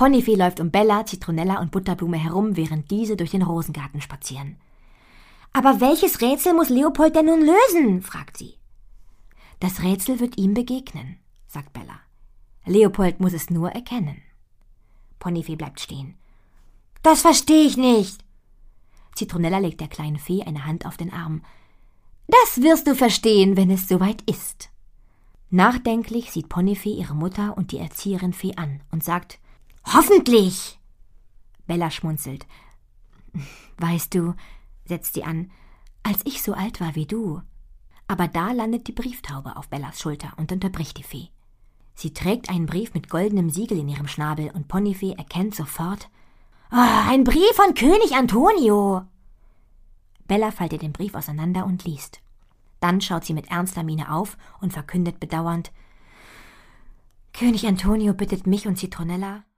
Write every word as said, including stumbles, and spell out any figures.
Ponifee läuft um Bella, Zitronella und Butterblume herum, während diese durch den Rosengarten spazieren. »Aber welches Rätsel muss Leopold denn nun lösen?« fragt sie. »Das Rätsel wird ihm begegnen«, sagt Bella. »Leopold muss es nur erkennen.« Ponifee bleibt stehen. »Das verstehe ich nicht!« Zitronella legt der kleinen Fee eine Hand auf den Arm. »Das wirst du verstehen, wenn es soweit ist.« Nachdenklich sieht Ponifee ihre Mutter und die Erzieherin Fee an und sagt, »Hoffentlich!« Bella schmunzelt. »Weißt du«, setzt sie an, »als ich so alt war wie du.« Aber da landet die Brieftaube auf Bellas Schulter und unterbricht die Fee. Sie trägt einen Brief mit goldenem Siegel in ihrem Schnabel und Ponifee erkennt sofort, »Oh, ein Brief von König Antonio!« Bella faltet den Brief auseinander und liest. Dann schaut sie mit ernster Miene auf und verkündet bedauernd, »König Antonio bittet mich und Zitronella,